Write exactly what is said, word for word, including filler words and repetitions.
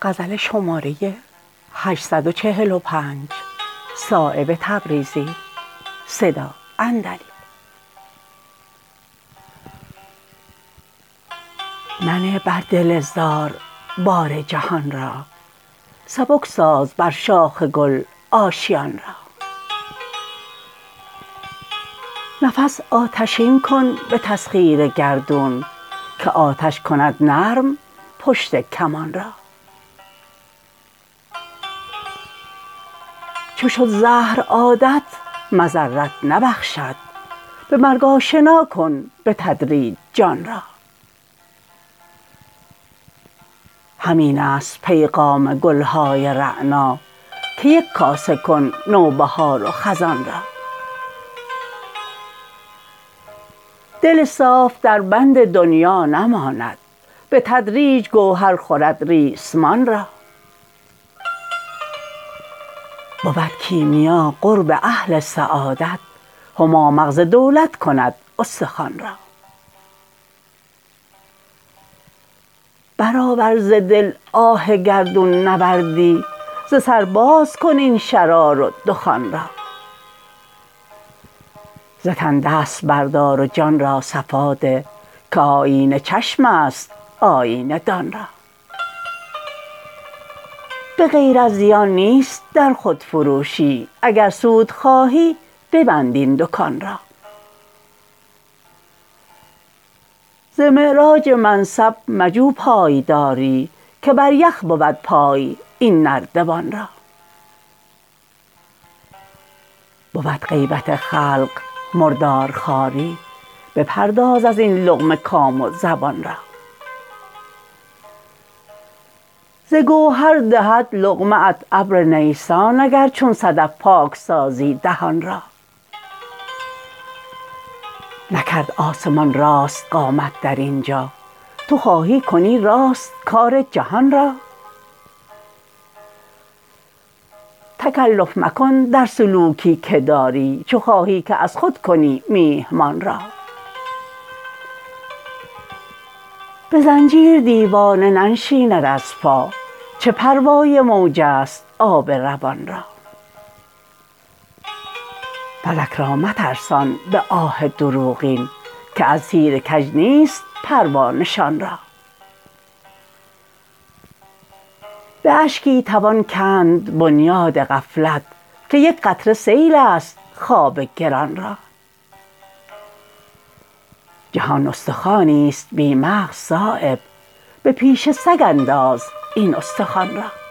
غزل شماره هشتصد و چهل و پنج. صایب تبریزی. صدا اندلی. منه بر دل زار بار جهان را، سبک ساز بر شاخ گل آشیان را. نفس آتشین کن به تسخیر گردون، که آتش کند نرم پشت کمان را. چو شد زهر عادت مضرت نبخشد، به مرگ آشنا کن به تدریج جان را. همین است پیغام گلهای رعنا، که یک کاسه کن نوبهار و خزان را. دل صاف در بند دنیا نماند، به تدریج گوهر خورد ریسمان را. بود کیمیا قرب اهل سعادت، هما مغز دولت کند استخوان را. برآور ز دل آه گردون نوردی، ز سر باز کن این شرار و دخان را. ز تن دست بردار و جان را صفا ده، که آیینه چشم است آیینه دان را. به غیر از زیان نیست در خودفروشی، اگر سود خواهی ببند این دکان را. ز معراج منصب مجو پایداری، که بر یخ بود پای این نردبان را. بود غیبت خلق مردارخواری، بپرداز ازین لقمه کام و زبان را. ز گوهر دهد لقمه ات ابر نیسان، اگر چون صدف پاک سازی دهان را. نکرد آسمان راست قامت در اینجا، تو خواهی کنی راست کار جهان را. تکلف مکن در سلوکی که داری، چو خواهی که از خود کنی میهمان را. به زنجیر دیوانه ننشیند از پا، چه پروای موج است آب روان را. فلک را مترسان به آه دروغین، که از تیر کج نیست پروا نشان را. به اشکی توان کند بنیاد غفلت، که یک قطره سیل است خواب گران را. جهان استخوانی است بی مغز صایب، به پیش سگ انداز این استخوان را.